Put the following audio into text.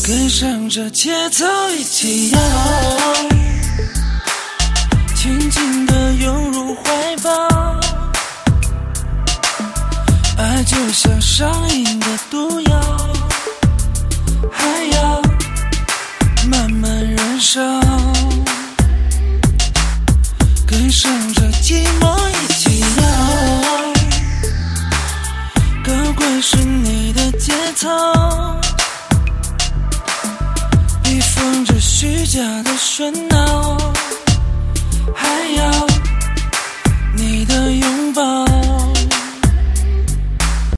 跟上这节奏一起摇，轻轻地涌入怀抱，爱就像上瘾的毒药，还要慢慢燃烧，跟上这寂寞一起摇，高贵是你的节奏，避风着虚假的喧闹，还要你的拥抱。